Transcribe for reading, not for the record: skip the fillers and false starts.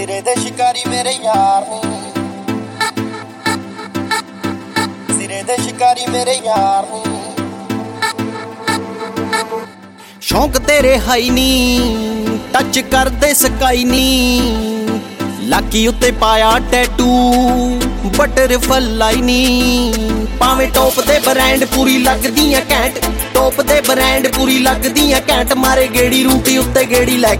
ਸਿਰੇ ਦੇ ਸ਼ਿਕਾਰੀ ਮੇਰੇ ਯਾਰ ਨੀ, ਸਿਰੇ ਦੇ ਸ਼ਿਕਾਰੀ ਮੇਰੇ ਯਾਰ ਨੀ। ਸ਼ੌਂਕ ਤੇਰੇ ਹਾਈ ਨੀ, ਟੱਚ ਕਰਦੇ ਸਕਾਈ ਨੀ, ਲਾਕੀ ਉੱਤੇ ਪਾਇਆ ਟੈਟੂ ਬਟਰਫਲਾਈ ਨੀ। ਭਾਵੇਂ ਟੌਪ ਦੇ ਬ੍ਰਾਂਡ ਪੂਰੀ ਲੱਗਦੀ ਐ ਘੈਂਟ, ਟੌਪ ਦੇ ਬ੍ਰਾਂਡ ਪੂਰੀ ਲੱਗਦੀ ਐ ਘੈਂਟ। ਮਾਰੇ ਗੇੜੀ ਰੂਟੀ ਉੱਤੇ ਗੇੜੀ ਲੈ